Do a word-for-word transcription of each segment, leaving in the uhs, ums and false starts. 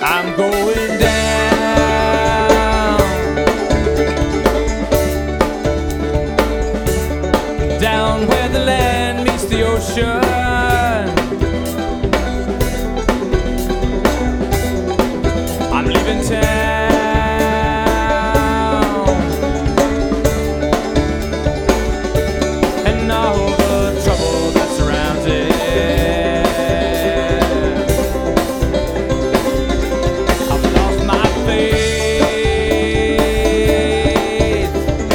I'm going down, down where the land meets the ocean. I'm leaving town, and all the trouble that surrounds it. I've lost my faith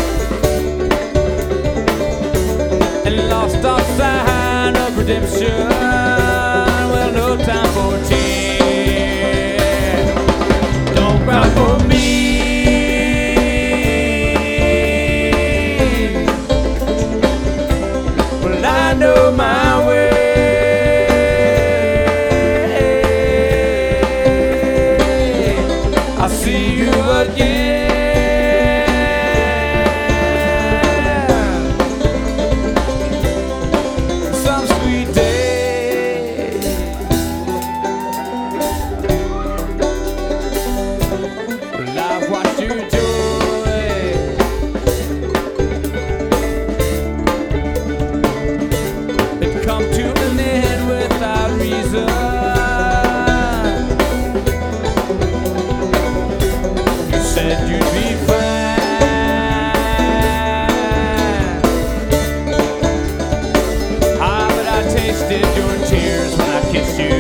and lost all sign of redemption. Well, no time for tears. Don't cry for me. Well, I know my way. I'll see you again. Some sweet day. Well, I've watched your joy it come to an end without reason. You said you'd be fine. Ah, but I tasted your tears when I kissed you.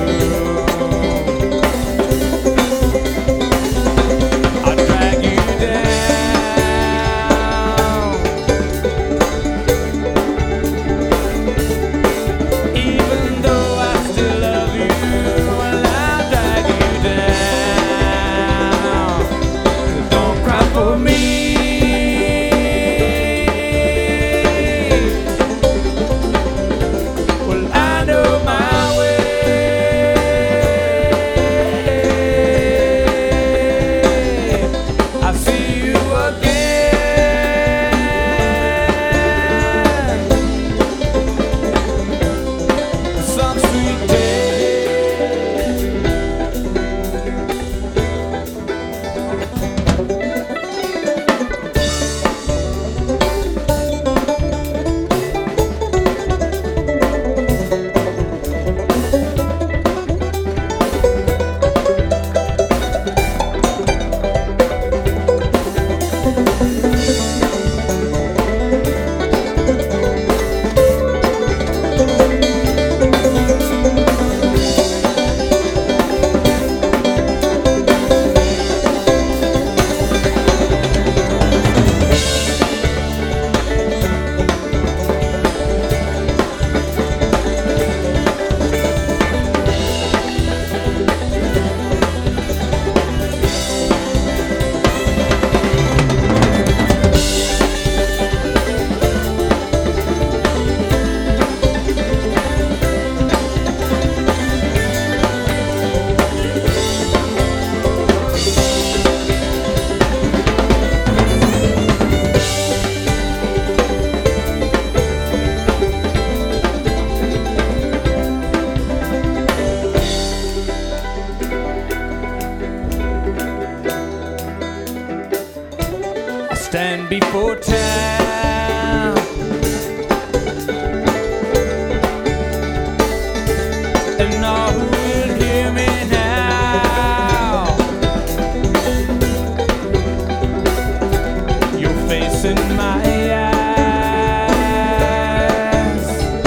I'll drag you down, even though I still love you. Well, I'll drag you down. Don't cry for me. Well, I know my way. I'll see you again. Some sweet day. I stand before town, and all who will hear me now, your face in my eyes,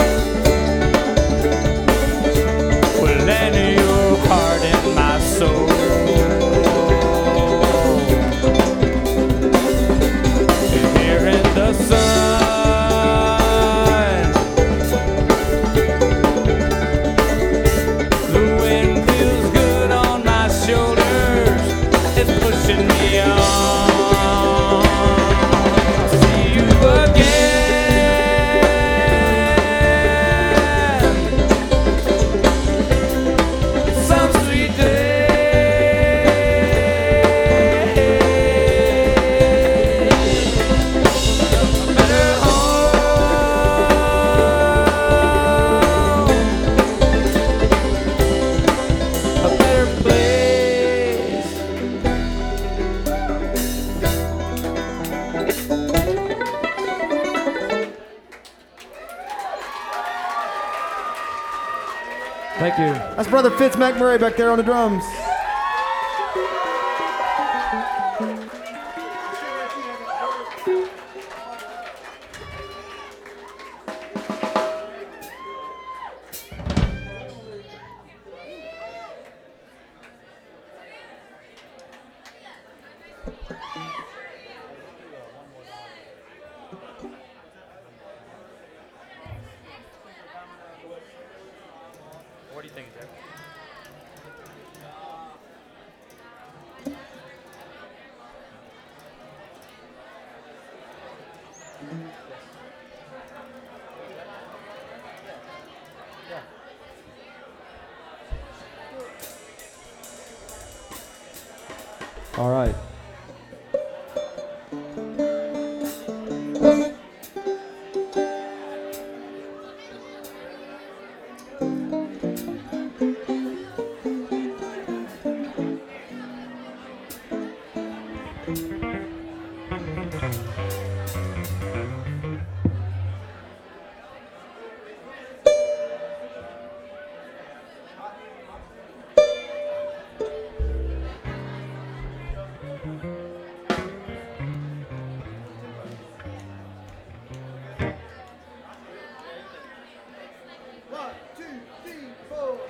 well, and your heart in my soul. Here in the Thank you. That's brother Fitz McMurray back there on the drums. What do you think, Jeff? All right.